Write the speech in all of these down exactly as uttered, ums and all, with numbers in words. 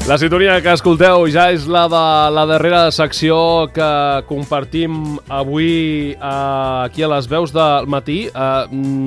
La sintonia que escolteu ja és la de la darrera secció que compartim avui uh, aquí a les veus del matí. Uh,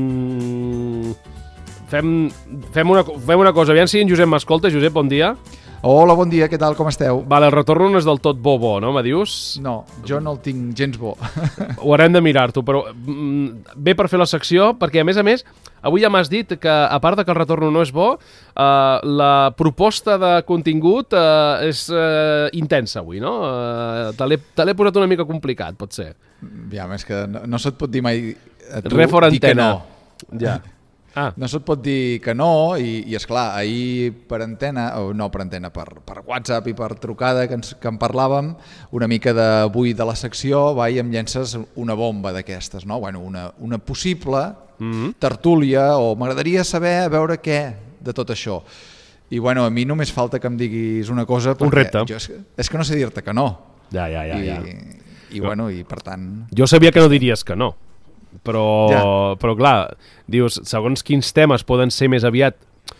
mm, fem, fem, una, fem una cosa, aviam si en Josep m'escolta. Josep, bon dia. Hola, bon dia, què tal, com esteu? Vale, el retorn no és del tot bo, bo, no, me dius? No, jo no el tinc gens bo. Ho haurem de mirar-t'ho, però mm, bé per fer la secció, perquè a més a més, avui ja m'has dit que, a part de que el retorn no és bo, eh, la proposta de contingut eh, és eh, intensa avui, no? Eh, te l'he te l'he posat una mica complicat, pot ser. Ja, més que no, no se't pot dir mai a tu Re fora dir que antena. no. Ja. Ah. No se't pot dir que no, i, i esclar, ahir per antena, o no per antena, per, per WhatsApp i per trucada que, ens, que en parlàvem, una mica d'avui de la secció, va, i em llences una bomba d'aquestes, no? Bueno, una, una possible mm-hmm. tertúlia, o m'agradaria saber a veure què de tot això. I bueno, a mi només falta que em diguis una cosa, un repte. Jo és, és que no sé dir-te que no. Ja, ja, ja. I, ja. i bueno, i per tant... Jo sabia que no diries que no. Però, ja. però clar, dius, segons quins temes poden ser més aviat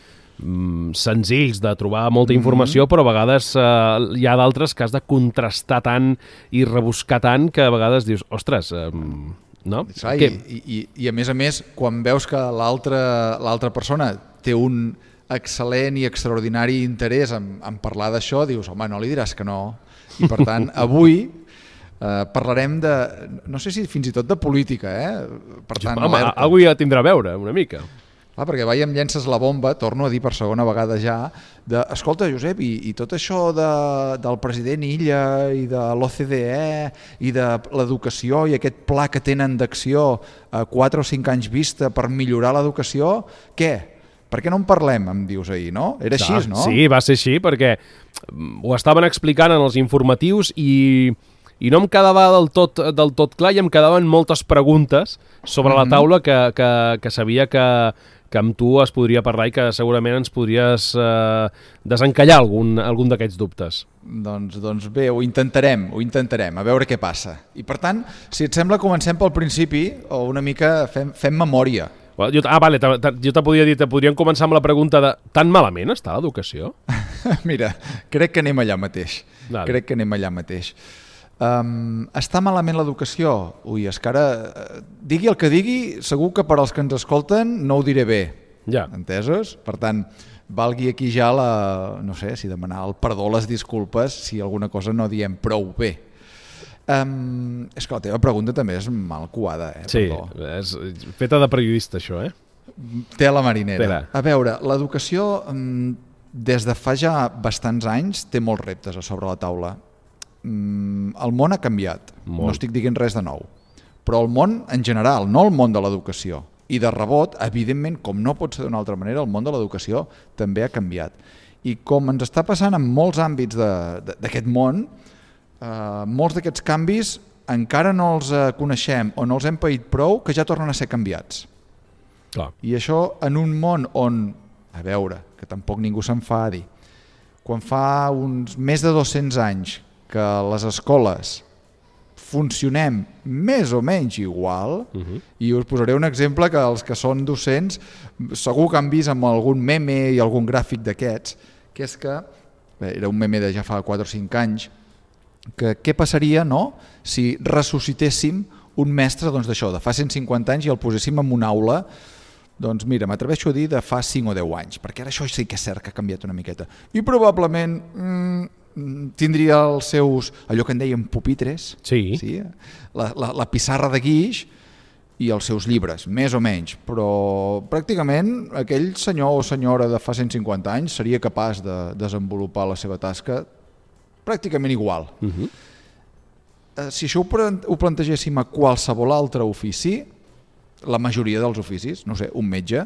mm, senzills de trobar molta informació, mm-hmm. però a vegades eh, hi ha d'altres que has de contrastar tant i rebuscar tant que a vegades dius, ostres, eh, no? Clar, i, i, I a més a més, quan veus que l'altra persona té un excel·lent i extraordinari interès en, en parlar d'això, dius, home, no li diràs que no. I per tant, avui... Uh, parlarem de, no sé si fins i tot de política, eh? Per tant, home, avui ja tindrà a veure, una mica. Clar, perquè vai, em llences la bomba, torno a dir per segona vegada ja, de, escolta, Josep, i, i tot això de, del president Illa i de l'O C D E i de l'educació i aquest pla que tenen d'acció a quatre o cinc anys vista per millorar l'educació, què? Per què no en parlem, em dius ahir, no? Era així, no? Sí, va ser així, perquè ho estaven explicant en els informatius i... i no em quedava del tot, del tot clar i em quedaven moltes preguntes sobre mm-hmm. la taula que, que, que sabia que, que amb tu es podria parlar i que segurament ens podries eh, desencallar algun, algun d'aquests dubtes. Doncs, doncs bé, ho intentarem, ho intentarem, a veure què passa. I per tant, si et sembla, comencem pel principi o una mica fem, fem memòria. Jo, ah, vale, ta, ta, jo te podia dir, te podríem començar amb la pregunta de tan malament està l'educació? Mira, crec que anem allà mateix. Vale. Crec que anem allà mateix. Um, està malament l'educació? Ui, és que ara, digui el que digui, segur que per als que ens escolten no ho diré bé, ja. Entesos? Per tant, valgui aquí ja la, no sé, si demanar el perdó, les disculpes, si alguna cosa no diem prou bé. Um, és que la teva pregunta també és mal coada, eh? Sí, Perdó. és feta de periodista això, eh? Té la marinera. Pera. A veure, l'educació um, des de fa ja bastants anys té molts reptes a sobre la taula. El món ha canviat, Molt. No estic dient res de nou, però el món en general, no el món de l'educació. I de rebot, evidentment, com no pot ser d'una altra manera, el món de l'educació també ha canviat. I com ens està passant en molts àmbits d'aquest món, eh, molts d'aquests canvis encara no els coneixem o no els hem paït prou que ja tornen a ser canviats. Clar. I això en un món on, a veure, que tampoc ningú s'enfadi, quan fa uns més de dos-cents anys que les escoles funcionem més o menys igual, uh-huh. i us posaré un exemple que els que són docents segur que han vist amb algun meme i algun gràfic d'aquests, que és que, bé, era un meme de ja fa quatre o cinc anys, que què passaria, no?, si ressuscitéssim un mestre doncs, d'això, de fa cent cinquanta anys i el poséssim en una aula, doncs mira, m'atreveixo a dir de fa cinc o deu anys, perquè ara això sí que és cert que ha canviat una miqueta. I probablement... Mm, tindria els seus, allò que en dèiem pupitres, sí. Sí? La, la, la pissarra de guix i els seus llibres, més o menys, però pràcticament aquell senyor o senyora de fa cent cinquanta anys seria capaç de desenvolupar la seva tasca pràcticament igual. Uh-huh. Si això ho plantegéssim a qualsevol altre ofici, la majoria dels oficis, no sé, un metge,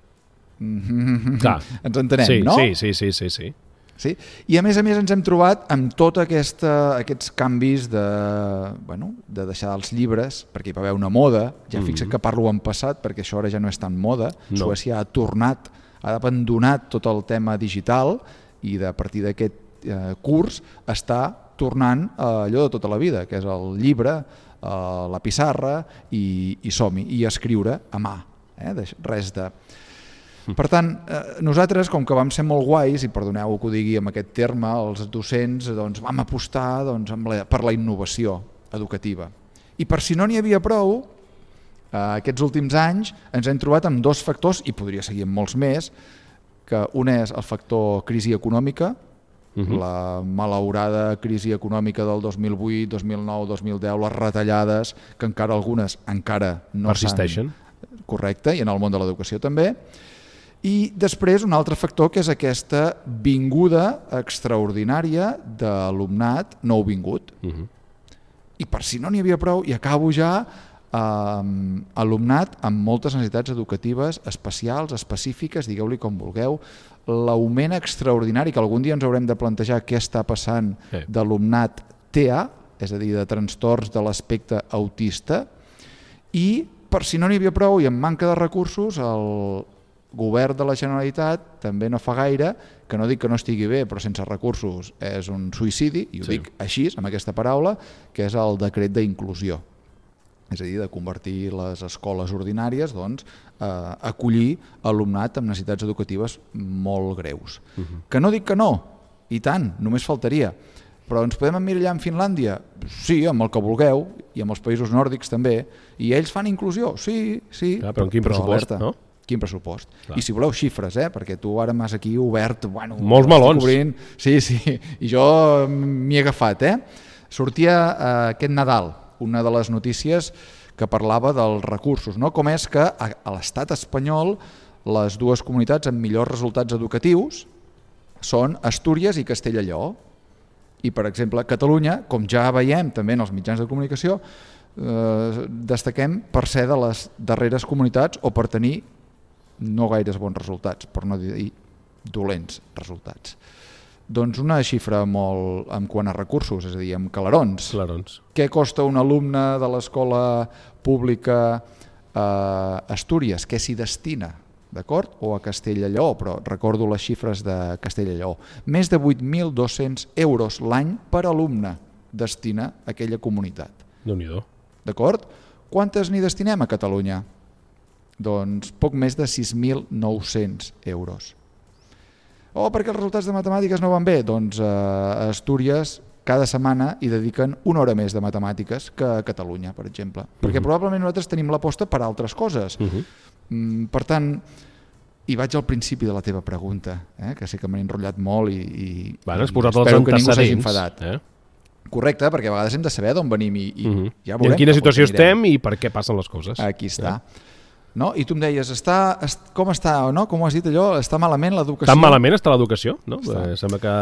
Clar. ens entenem, sí, no? Sí, sí, sí, sí, sí. Sí? I a més a més ens hem trobat amb tots aquests canvis de, bueno, de deixar els llibres, perquè hi va haver una moda, ja fixa't que parlo en passat perquè això ara ja no és tan moda, no. Suècia ha tornat, ha abandonat tot el tema digital i a partir d'aquest eh, curs està tornant a allò de tota la vida, que és el llibre, eh, la pissarra i, i som-hi, i escriure a mà, eh? Res de... Per tant, eh, nosaltres, com que vam ser molt guais, i perdoneu que ho digui amb aquest terme, els docents doncs, vam apostar doncs, amb la, per la innovació educativa. I per si no n'hi havia prou, eh, aquests últims anys ens hem trobat amb dos factors, i podria seguir amb molts més, que un és el factor crisi econòmica, uh-huh. la malaurada crisi econòmica del dos mil vuit, dos mil nou, dos mil deu, les retallades, que encara algunes encara no persisteixen. Correcte, i en el món de l'educació també. I després un altre factor que és aquesta vinguda extraordinària d'alumnat nouvingut. Uh-huh. I per si no n'hi havia prou, i acabo ja, eh, alumnat amb moltes necessitats educatives especials, específiques, digueu-li com vulgueu, l'augment extraordinari, que algun dia ens haurem de plantejar què està passant sí. d'alumnat T A, és a dir, de trastorns de l'aspecte autista, i per si no n'hi havia prou i amb manca de recursos, el govern de la Generalitat també no fa gaire, que no dic que no estigui bé, però sense recursos és un suïcidi, i ho sí. dic així, amb aquesta paraula, que és el decret d'inclusió. És a dir, de convertir les escoles ordinàries doncs, a acollir alumnat amb necessitats educatives molt greus. Uh-huh. Que no dic que no, i tant, només faltaria. Però ens podem emmirallar en Finlàndia? Sí, amb el que vulgueu, i amb els països nòrdics també, i ells fan inclusió? Sí, sí. Clar, però amb quin pressupost, no? Quin pressupost. Clar. I si voleu xifres, eh? Perquè tu ara m'has aquí obert... Bueno, molts melons. Cobrint. Sí, sí, i jo m'hi he agafat. Eh? Sortia eh, aquest Nadal una de les notícies que parlava dels recursos, no? Com és que a, a l'estat espanyol les dues comunitats amb millors resultats educatius són Astúries i Castella i Lleó. I, per exemple, Catalunya, com ja veiem també en els mitjans de comunicació, eh, destaquem per ser de les darreres comunitats o per tenir no gaires bons resultats, per no dir dolents resultats. Doncs una xifra molt en quant a recursos, és a dir, amb calarons. Calarons. Què costa un alumne de l'escola pública a Astúries? Què s'hi destina? D'acord? O a Castella i Lleó, però recordo les xifres de Castella i Lleó. Més de vuit mil dos-cents euros l'any per alumne destina aquella comunitat. Déu-n'hi-do. D'acord? Quantes n'hi destinem a Catalunya? Doncs poc més de sis mil nou-cents euros. Oh, perquè els resultats de matemàtiques no van bé? Doncs a Astúries cada setmana hi dediquen una hora més de matemàtiques que a Catalunya, per exemple. Perquè uh-huh. probablement nosaltres tenim l'aposta per altres coses. Uh-huh. Per tant, i vaig al principi de la teva pregunta, eh, que sé que m'he enrotllat molt i, i, bueno, i espero que ningú s'hagi enfadat. Eh? Correcte, perquè a vegades hem de saber d'on venim i, i uh-huh. ja veurem. I en quina situació estem i per què passen les coses. Aquí està. Eh? No? I tu em deies, està, est, com està, no? Com ho has dit allò? Està malament l'educació? Tan malament està l'educació? No? Eh, sembla que...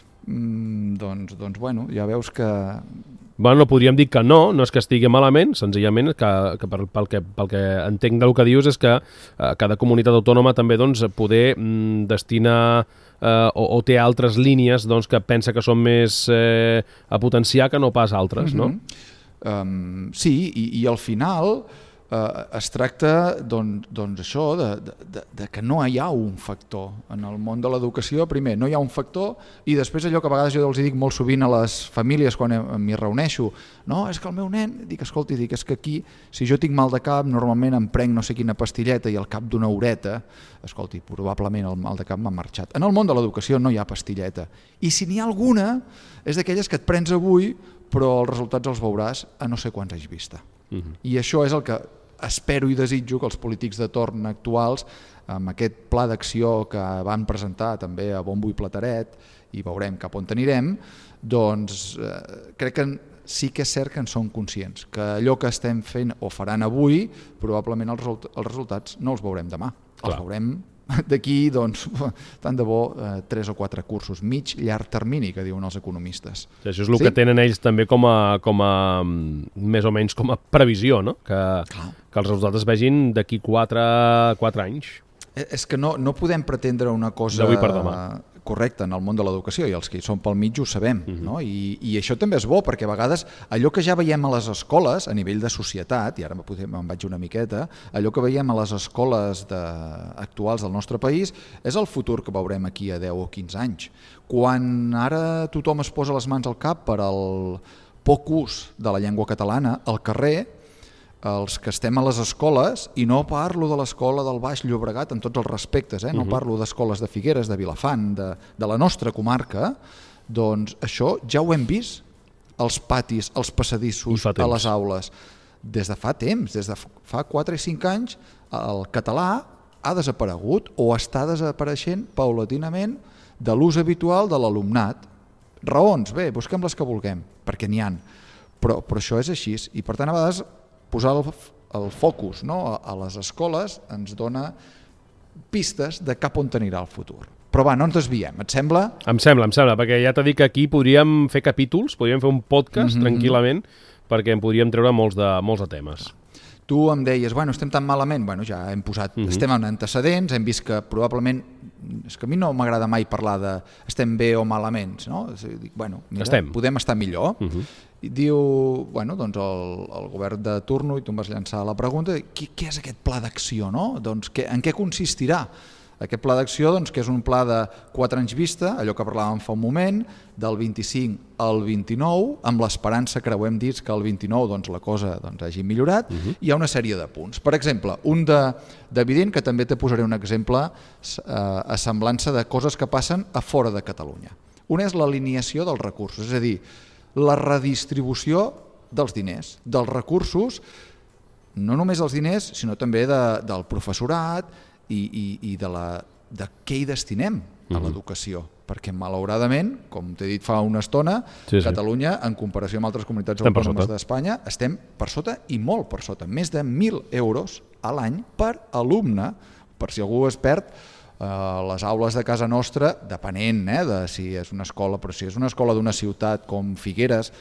Mm, doncs, doncs, bueno, ja veus que... Bueno, no podríem dir que no, no és que estigui malament, senzillament que, que pel, pel, que, pel que entenc del que dius és que eh, cada comunitat autònoma també doncs, poder mm, destina eh, o, o té altres línies doncs, que pensa que són més eh, a potenciar que no pas altres, mm-hmm. no? Um, sí, i, i al final eh, es tracta doncs, doncs això, de, de, de que no hi ha un factor en el món de l'educació. Primer, no hi ha un factor, i després allò que a vegades jo els dic molt sovint a les famílies quan m'hi reuneixo, no, és que el meu nen, dic, escolti, dic, és que aquí, si jo tinc mal de cap, normalment em prenc no sé quina pastilleta i al cap d'una horeta, escolti, probablement el mal de cap m'ha marxat. En el món de l'educació no hi ha pastilleta, i si n'hi ha alguna, és d'aquelles que et prens avui, però els resultats els veuràs a no sé quants anys vista. Uh-huh. I això és el que espero i desitjo que els polítics de torn actuals, amb aquest pla d'acció que van presentar també a bombo i plateret, i veurem cap on anirem, doncs eh, crec que sí que és cert que en són conscients, que allò que estem fent o faran avui, probablement els, result- els resultats no els veurem demà. Clar. Els veurem d'aquí, doncs, tant de bo, eh, tres o quatre cursos, mig, llarg termini, que diuen els economistes. Sí, això és el sí? que tenen ells també com a, com a, més o menys com a previsió, no? Que, que els resultats es vegin d'aquí quatre, quatre anys. És que no, no podem pretendre una cosa d'avui per demà correcta en el món de l'educació, i els que hi són pel mig ho sabem. Uh-huh. No? I, I això també és bo, perquè a vegades allò que ja veiem a les escoles, a nivell de societat, i ara me'n vaig una miqueta, allò que veiem a les escoles de, actuals del nostre país és el futur que veurem aquí a deu o quinze anys. Quan ara tothom es posa les mans al cap per al poc ús de la llengua catalana al carrer, els que estem a les escoles, i no parlo de l'escola del Baix Llobregat en tots els respectes, eh? no uh-huh. parlo d'escoles de Figueres, de Vilafant, de, de la nostra comarca, doncs això ja ho hem vist, als patis, als passadissos, a les aules. Des de fa temps, des de fa quatre i cinc anys, el català ha desaparegut o està desapareixent paulatinament de l'ús habitual de l'alumnat. Raons, bé, busquem les que vulguem, perquè n'hi ha, però, però això és així, i per tant a vegades posar el, el focus no, a, a les escoles ens dona pistes de cap on anirà el futur. Però va, no ens desviem, et sembla? Em sembla, em sembla, perquè ja t'he dit que aquí podríem fer capítols, podríem fer un podcast mm-hmm. tranquil·lament, perquè en podríem treure molts de, molts de temes. Tu em deies, bueno, estem tan malament, bueno, ja hem posat, mm-hmm. estem en antecedents, hem vist que probablement, és que a mi no m'agrada mai parlar de estem bé o malament, no? Dic, bueno, mira, estem. Podem estar millor. Mm-hmm. I diu, bueno, doncs el, el govern de turno, i tu em vas llançar la pregunta, què, què és aquest pla d'acció, no? Doncs què, en què consistirà? Aquest pla d'acció, doncs, que és un pla de quatre anys vista, allò que parlàvem fa un moment, del vint-i-cinc al vint-i-nou, amb l'esperança, creuem dits, que el vint-i-nou doncs, la cosa doncs, hagi millorat, uh-huh. hi ha una sèrie de punts. Per exemple, un d'evident, que també te posaré un exemple eh, a semblança de coses que passen a fora de Catalunya. Una és l'alineació dels recursos, és a dir, la redistribució dels diners, dels recursos, no només els diners, sinó també de, del professorat, i, i, i de, la, de què hi destinem a l'educació, perquè malauradament, com t'he dit fa una estona, sí, sí. Catalunya, en comparació amb altres comunitats estem autònomes d'Espanya, estem per sota i molt per sota, més de mil euros a l'any per alumne, per si algú es perd eh, les aules de casa nostra, depenent eh, de si és una escola, però si és una escola d'una ciutat com Figueres,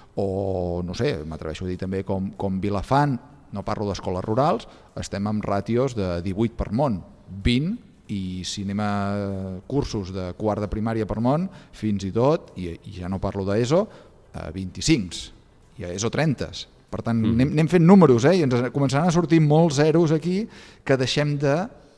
o no sé, m'atreveixo a dir també com, com Vilafant, no parlo d'escoles rurals, estem amb ràtios de divuit per món, vint, i si anem a cursos de quart de primària per món, fins i tot, i, i ja no parlo d'ESO, vint-i-cinc, i a ESO trenta. Per tant, mm. anem, anem fent números, eh? I ens començaran a sortir molts zeros aquí que deixem de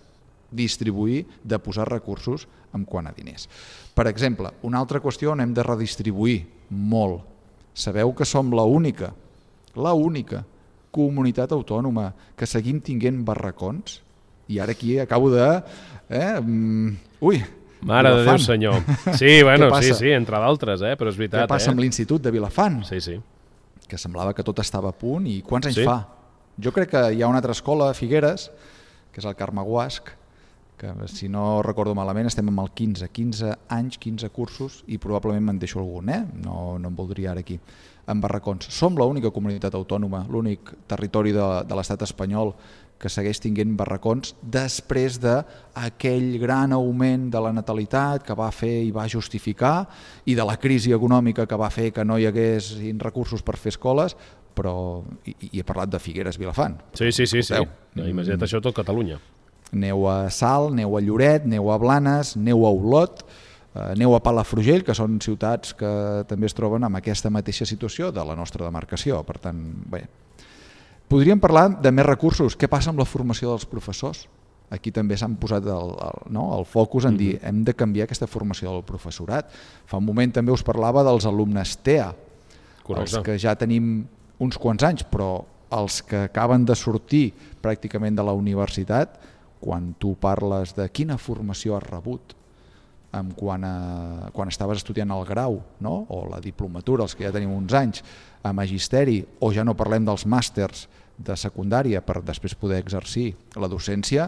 distribuir, de posar recursos en quant a diners. Per exemple, una altra qüestió on hem de redistribuir molt. Sabeu que som la única, la única comunitat autònoma que seguim tinguent barracons, i ara aquí acabo de... Eh, um, ui, mare de Déu senyor. Sí, bueno, sí, sí, entre d'altres, eh, però és veritat. Què passa eh? amb l'Institut de Vilafant? Sí, sí. Que semblava que tot estava a punt, i quants anys sí. fa? Jo crec que hi ha una altra escola a Figueres, que és el Carme Guasc, que si no recordo malament estem amb el quinze, quinze anys, quinze cursos, i probablement me'n deixo algun, eh? No, no em voldria ara aquí. En barracons. Som l'única comunitat autònoma, l'únic territori de, de l'estat espanyol que segueix tinguent barracons després d'aquell gran augment de la natalitat que va fer i va justificar, i de la crisi econòmica que va fer que no hi hagués recursos per fer escoles, però i, i he parlat de Figueres, Vilafant. Sí, sí, sí, sí. No, imagina't això tot Catalunya. Neu a Salt, neu a Lloret, neu a Blanes, neu a Olot, aneu a Palafrugell, que són ciutats que també es troben en aquesta mateixa situació de la nostra demarcació. Per tant, bé, podríem parlar de més recursos. Què passa amb la formació dels professors? Aquí també s'han posat el, el, no, el focus en dir hem de canviar aquesta formació del professorat. Fa un moment també us parlava dels alumnes T E A, Correcte. Els que ja tenim uns quants anys, però els que acaben de sortir pràcticament de la universitat, quan tu parles de quina formació has rebut, en quan, a, quan estaves estudiant el grau, no? O la diplomatura, els que ja tenim uns anys, a magisteri, o ja no parlem dels màsters de secundària per després poder exercir la docència,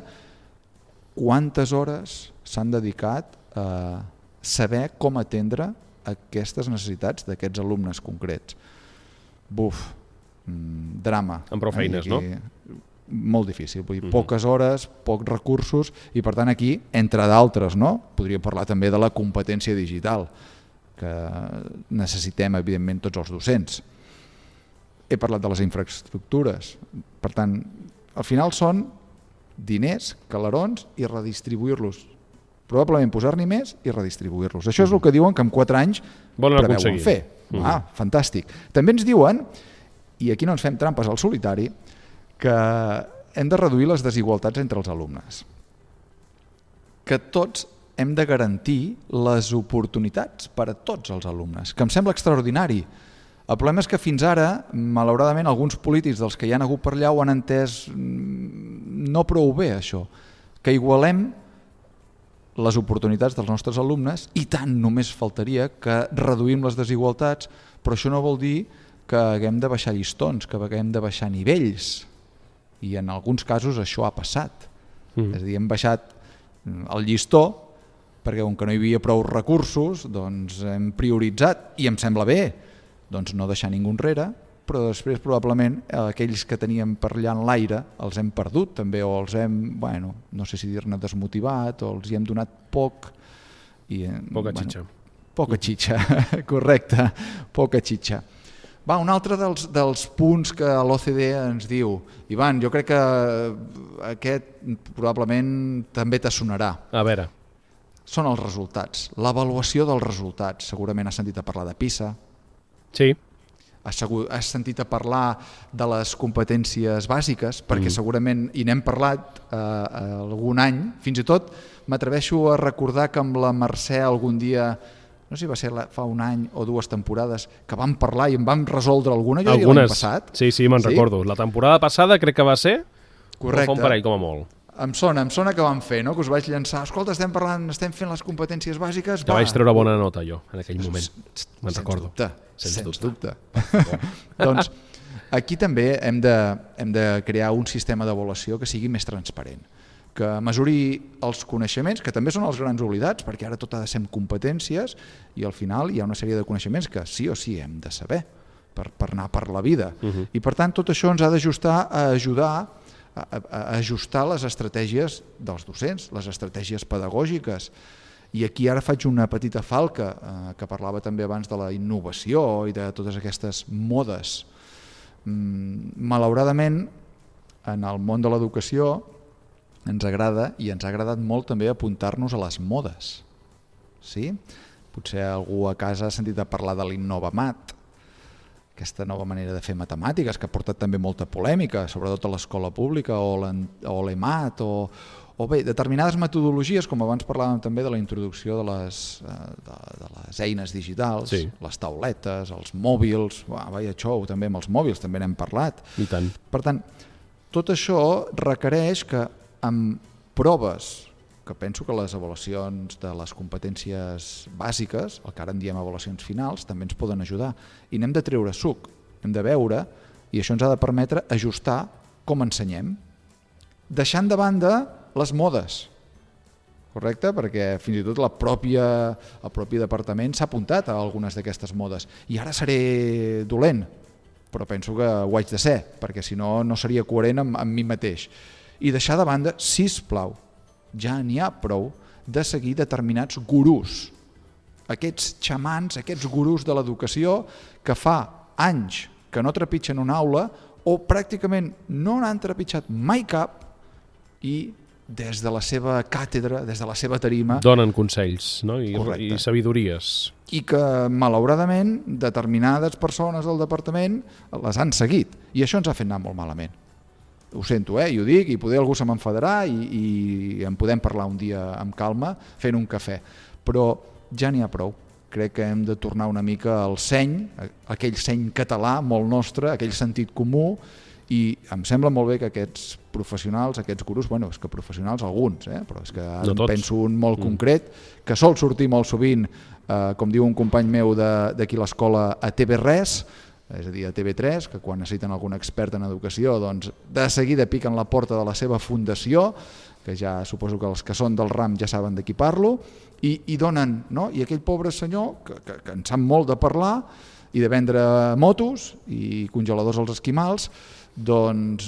quantes hores s'han dedicat a saber com atendre aquestes necessitats d'aquests alumnes concrets? Buf, mm, drama. Amb prou feines, no? Molt difícil, vull dir, poques hores, pocs recursos, i per tant aquí, entre d'altres, no? Podríem parlar també de la competència digital, que necessitem, evidentment, tots els docents. He parlat de les infraestructures. Per tant, al final són diners, calerons, i redistribuir-los. Probablement posar-n'hi més i redistribuir-los. Això és el que diuen que en quatre anys preveuen fer. Ah, fantàstic. També ens diuen, i aquí no ens fem trampes al solitari, que hem de reduir les desigualtats entre els alumnes, que tots hem de garantir les oportunitats per a tots els alumnes, que em sembla extraordinari. El problema és que fins ara, malauradament, alguns polítics dels que hi han hagut per allà ho han entès no prou bé, això, que igualem les oportunitats dels nostres alumnes i tant només faltaria que reduïm les desigualtats, però això no vol dir que haguem de baixar llistons, que haguem de baixar nivells, i en alguns casos això ha passat. Mm. És a dir, hem baixat el llistó perquè com que no hi havia prou recursos, doncs hem prioritzat, i em sembla bé, doncs no deixar ningú enrere, però després probablement aquells que teníem per allà en l'aire els hem perdut també, o els hem, bueno, no sé si dir-ne desmotivat, o els hi hem donat poc. I, poca bueno, xitxa. Poca xitxa, correcte, poca xitxa. Va, un altre dels, dels punts que l'O C D E ens diu, Ivan, jo crec que aquest probablement també t'assonarà. A veure. Són els resultats, l'avaluació dels resultats. Segurament has sentit a parlar de PISA. Sí. Has, has sentit a parlar de les competències bàsiques, perquè mm. segurament, i n'hem parlat eh, algun any, fins i tot m'atreveixo a recordar que amb la Mercè algun dia, no sé si va ser la, fa un any o dues temporades, que vam parlar i en vam resoldre alguna, jo diria l'any passat. Sí, sí, me'n sí? recordo. La temporada passada crec que va ser, correcte. Fa un parell com a molt. Em sona, em sona que vam fer, no? Que us vaig llançar, escolta, estem parlant, estem fent les competències bàsiques. Que va. Vaig treure bona nota jo, en aquell moment, me'n recordo. Dubte, sens, sens dubte. dubte. Doncs aquí també hem de, hem de crear un sistema d'avaluació que sigui més transparent, que mesuri els coneixements, que també són els grans oblidats, perquè ara tot ha de ser amb competències, i al final hi ha una sèrie de coneixements que sí o sí hem de saber per, per anar per la vida. Uh-huh. I per tant tot això ens ha d'ajustar a ajudar a, a ajustar les estratègies dels docents, les estratègies pedagògiques. I aquí ara faig una petita falca, eh, que parlava també abans de la innovació i de totes aquestes modes. Mm, malauradament, en el món de l'educació ens agrada, i ens ha agradat molt també apuntar-nos a les modes. Sí? Potser algú a casa ha sentit a parlar de l'Innovamat, aquesta nova manera de fer matemàtiques, que ha portat també molta polèmica, sobretot a l'escola pública, o l'EMAT, o, o bé, determinades metodologies, com abans parlàvem també de la introducció de les, de, de les eines digitals, sí. Les tauletes, els mòbils, va, vaya xou, també amb els mòbils també n'hem parlat. I tant. Per tant, tot això requereix que amb proves, que penso que les avaluacions de les competències bàsiques, el que ara en diem avaluacions finals, també ens poden ajudar. I n'hem de treure suc, hem de veure, i això ens ha de permetre ajustar com ensenyem, deixant de banda les modes, correcte? Perquè fins i tot la pròpia, el propi departament s'ha apuntat a algunes d'aquestes modes. I ara seré dolent, però penso que ho haig de ser, perquè si no, no seria coherent amb, amb mi mateix. I deixar de banda, sisplau, ja n'hi ha prou de seguir determinats gurús, aquests xamans, aquests gurús de l'educació que fa anys que no trepitgen una aula o pràcticament no n'han trepitjat mai cap i des de la seva càtedra, des de la seva tarima... Donen consells, no? I, i sabidories. I que, malauradament, determinades persones del departament les han seguit. I això ens ha fet anar molt malament. Ho sento, eh? I ho dic, i poder algú se m'enfadarà i, i en podem parlar un dia amb calma fent un cafè. Però ja n'hi ha prou. Crec que hem de tornar una mica al seny, aquell seny català molt nostre, aquell sentit comú, i em sembla molt bé que aquests professionals, aquests gurus, bueno, és que professionals alguns, eh? Però és que ara no penso un molt mm. concret, que sol sortir molt sovint, eh, com diu un company meu d'aquí a l'escola, a T V Res, és a dir, a T V tres, que quan necessiten algun expert en educació, doncs de seguida piquen la porta de la seva fundació, que ja suposo que els que són del ram ja saben de qui parlo, i, i donen, no? I aquell pobre senyor, que, que, que en sap molt de parlar, i de vendre motos i congeladors als esquimals, doncs,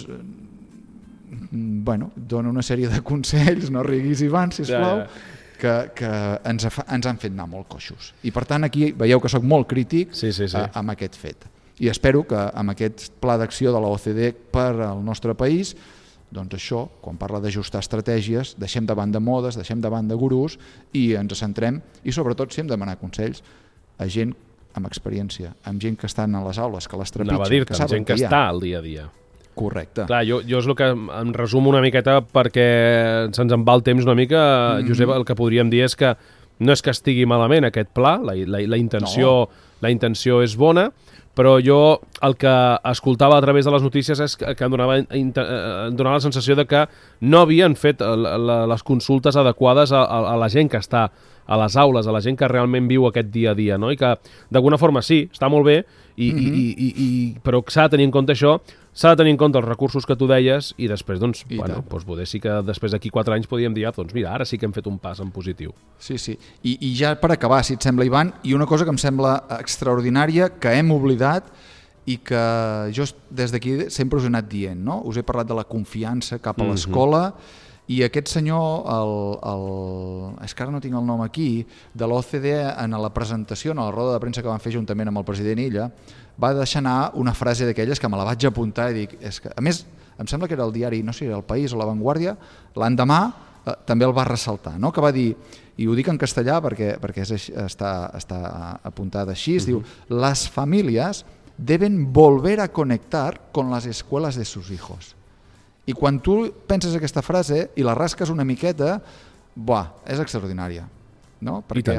bueno, dona una sèrie de consells, no riguis, Ivan, sisplau, ja, ja. Que, que ens, ha, ens han fet anar molt coixos. I per tant aquí veieu que sóc molt crític sí, sí, sí. A, amb aquest fet. I espero que amb aquest pla d'acció de la O C D E per al nostre país, doncs això, quan parla d'ajustar estratègies, deixem de banda modes, deixem de banda gurús i ens centrem, i sobretot si hem de demanar consells a gent amb experiència, amb gent que estan a les aules, que les trepitgen, que saben gent que, que està al dia a dia. Correcte. Clar, jo, jo és el que em resumo una miqueta perquè se'ns en va el temps una mica, mm. Josep, el que podríem dir és que no és que estigui malament aquest pla, la, la, la, intenció, no. la intenció és bona, però jo el que escoltava a través de les notícies és que, que em, donava, em donava la sensació de que no havien fet la, la, les consultes adequades a, a, a la gent que està a les aules, a la gent que realment viu aquest dia a dia, no? I que d'alguna forma sí, està molt bé, i, mm-hmm. i, i, i, però s'ha de tenir en compte això, s'ha de tenir en compte els recursos que tu deies i després, doncs, I bueno, doncs poder sí que després d'aquí quatre anys podíem dir, ah, doncs mira, ara sí que hem fet un pas en positiu. Sí, sí. I, I ja per acabar, si et sembla, Ivan, i una cosa que em sembla extraordinària, que hem oblidat i que jo des d'aquí sempre us he anat dient, no? Us he parlat de la confiança cap a l'escola, mm-hmm. I aquest senyor, el, el, és que ara no tinc el nom aquí, de l'O C D E en la presentació, en la roda de premsa que van fer juntament amb el president Illa, va deixar anar una frase d'aquelles que me la vaig apuntar i dic, és que, a més, em sembla que era el diari, no sé si era El País o La Vanguardia, l'endemà eh, també el va ressaltar, no? Que va dir, i ho dic en castellà perquè, perquè és, està, està apuntada així, es uh-huh. diu, las familias deben volver a conectar con las escuelas de sus hijos. I quan tu penses aquesta frase i la rasques una miqueta, buah, és extraordinària, no? Perquè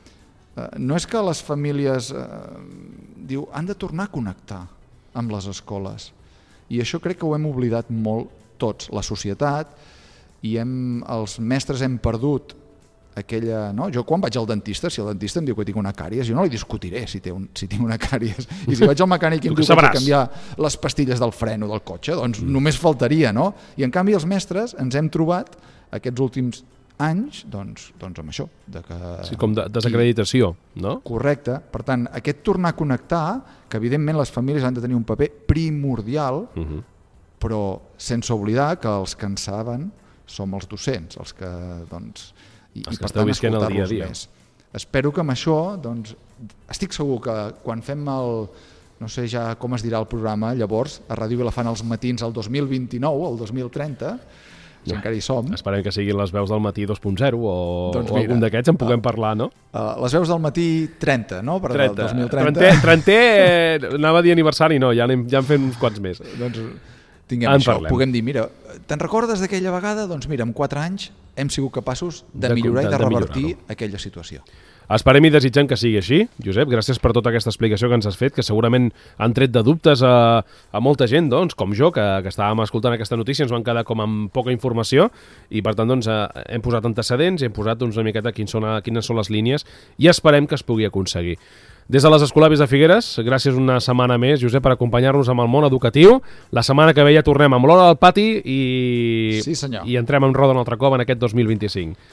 eh, no és que les famílies eh, diu, han de tornar a connectar amb les escoles. I això crec que ho hem oblidat molt tots, la societat, i hem, els mestres hem perdut aquella... No? Jo quan vaig al dentista, si el dentista em diu que tinc una càries, jo no li discutiré si, té un, si tinc una càries. I si vaig al mecànic i em diu que he de canviar les pastilles del fren o del cotxe, doncs mm. només faltaria, no? I en canvi els mestres ens hem trobat aquests últims anys doncs, doncs amb això. De que sí, com de desacreditació, no? Correcte. Per tant, aquest tornar a connectar, que evidentment les famílies han de tenir un paper primordial, mm-hmm. però sense oblidar que els que en saben som els docents, els que, doncs, i, els i que per tant escoltar-los el dia a dia. Més. Espero que amb això, doncs, estic segur que quan fem el, no sé ja com es dirà el programa, llavors, a Ràdio Vilafant als matins el dos mil vint-i-nou, el dos mil trenta, si no, encara hi som. Esperem que siguin les veus del matí dos punt zero o, doncs mira, o algun d'aquests en puguem uh, parlar, no? Uh, les veus del matí trenta, no? Per trenta. dos mil trenta. trenta, trenta eh, anava a dir aniversari, no, ja, anem, ja en fem uns quants més. Doncs tinguem en això, parlem. Puguem dir, mira, te'n recordes d'aquella vegada? Doncs mira, en quatre anys hem sigut capaços de, de millorar de, i de, de revertir aquella situació. Esperem i desitgem que sigui així. Josep, gràcies per tota aquesta explicació que ens has fet, que segurament han tret de dubtes a, a molta gent, doncs, com jo, que, que estàvem escoltant aquesta notícia, ens van quedar com amb poca informació i per tant doncs, eh, hem posat antecedents i hem posat doncs, una miqueta quins són, quines són les línies i esperem que es pugui aconseguir. Des de les Escolavis de Figueres, gràcies una setmana més, Josep, per acompanyar-nos amb el món educatiu. La setmana que ve ja tornem amb l'Hora del Pati i, sí, senyor. i entrem en roda un altre cop en aquest dos mil vint-i-cinc.